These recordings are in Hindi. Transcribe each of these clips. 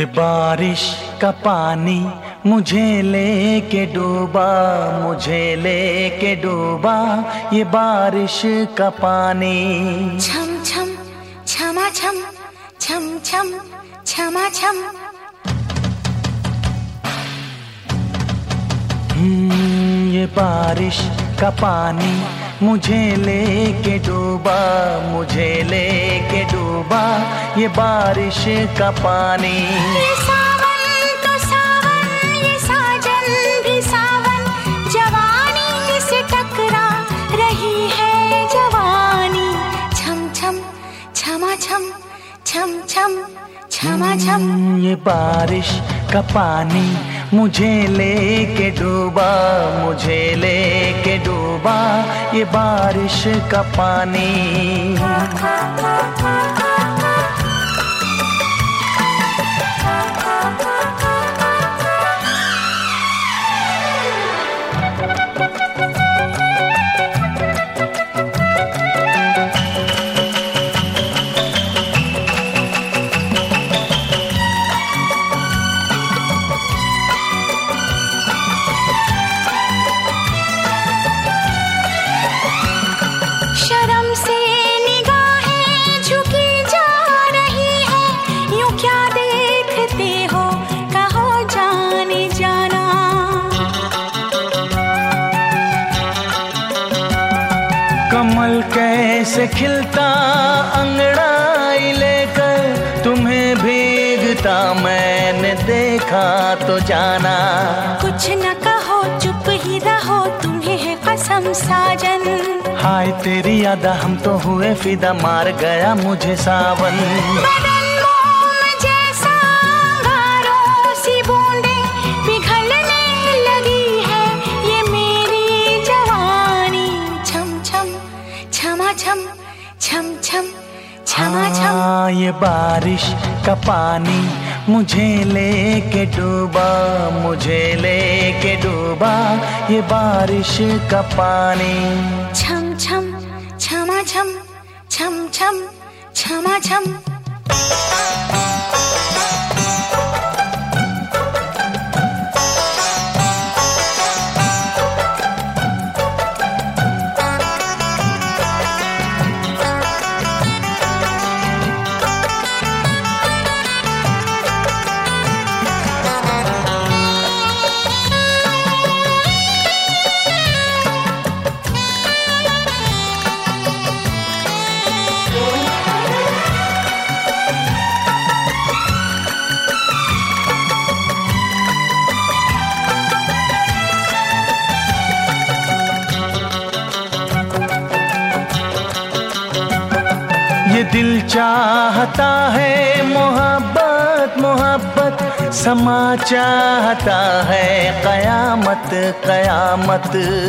ये बारिश का पानी मुझे लेके डूबा, मुझे लेके डूबा, ये बारिश का पानी। छम छम छमा छम, छम छम छमा छम। ये बारिश का पानी मुझे लेके डूबा, मुझे लेके डूबा, ये बारिश का पानी। ये सावन तो सावन, ये साजन भी सावन, जवानी से टकरा रही है जवानी। छम छम छमा छम, छम छम छमा छम। ये बारिश का पानी मुझे लेके डूबा, मुझे लेके डूबा, ये बारिश का पानी। शर्म से निगाहें झुकी जा रही है, यूं क्या देखते हो, कहो जाने जाना। कमल कैसे खिलता अंगड़ाई लेकर, तुम्हें भीगता मैंने देखा तो जाना। कुछ न कहो चुप ही रहो, तुम्हें है कसम साजन। हाय तेरी यादा हम तो हुए फिदा, मार गया मुझे सावन। बदन मोम जैसा अंगारों सी बूंदें पिघलने लगी है ये मेरी जवानी। छम छम छमा छम, छम छम छमा छम। ये बारिश का पानी मुझे लेके डूबा, मुझे लेके डूबा, ये बारिश का पानी। छम छम छमा छम, छम छम छमा छम। ये दिल चाहता है मोहब्बत, मोहब्बत, समा चाहता है कयामत, कयामत।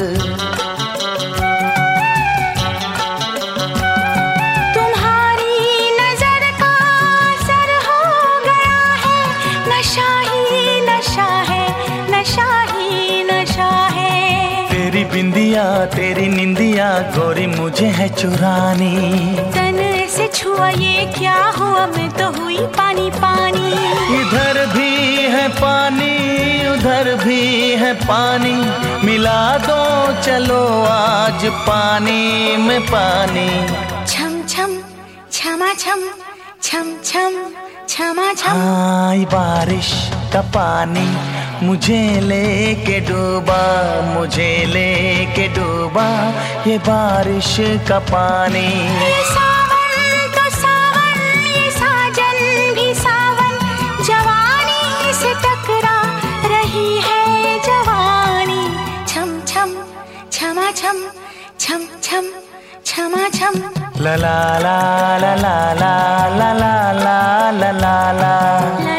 तुम्हारी नजर का असर हो गया है, नशा ही नशा है, नशा ही नशा है। तेरी बिंदिया तेरी निंदिया गोरी मुझे है चुरानी। तन से छुआ ये क्या हुआ, मैं तो हुई पानी पानी। इधर भी है पानी उधर भी है पानी, मिला दो चलो आज पानी में पानी। छम छम छमा छम, छम छम छमा छम। हाय बारिश का पानी मुझे लेके डूबा, मुझे लेके डूबा, ये बारिश का पानी। ये सावन तो सावन, ये साजन भी सावन, जवानी से टकरा रही है जवानी। छम छम छमा छम, छम छम छमा छम। ला ला ला ला ला ला ला ला ला ला ला।